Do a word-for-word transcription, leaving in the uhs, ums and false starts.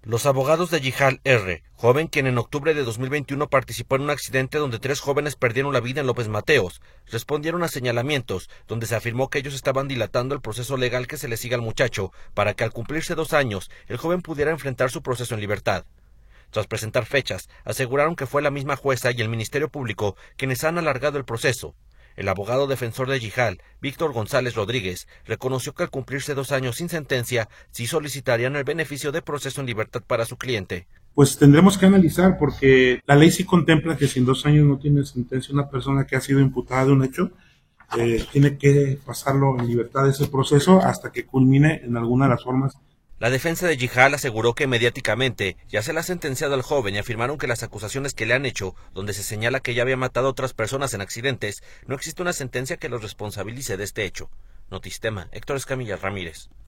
Los abogados de Yihal R., joven quien en octubre de dos mil veintiuno participó en un accidente donde tres jóvenes perdieron la vida en López Mateos, respondieron a señalamientos donde se afirmó que ellos estaban dilatando el proceso legal que se le sigue al muchacho para que al cumplirse dos años el joven pudiera enfrentar su proceso en libertad. Tras presentar fechas, aseguraron que fue la misma jueza y el Ministerio Público quienes han alargado el proceso. El abogado defensor de Yihal, Víctor González Rodríguez, reconoció que al cumplirse dos años sin sentencia, sí solicitarían el beneficio de proceso en libertad para su cliente. Pues tendremos que analizar, porque la ley sí contempla que si en dos años no tiene sentencia una persona que ha sido imputada de un hecho, eh, tiene que pasarlo en libertad ese proceso hasta que culmine en alguna de las formas. La defensa de Yihal aseguró que mediáticamente ya se le ha sentenciado al joven y afirmaron que las acusaciones que le han hecho, donde se señala que ya había matado a otras personas en accidentes, no existe una sentencia que los responsabilice de este hecho. Notistema, Héctor Escamilla Ramírez.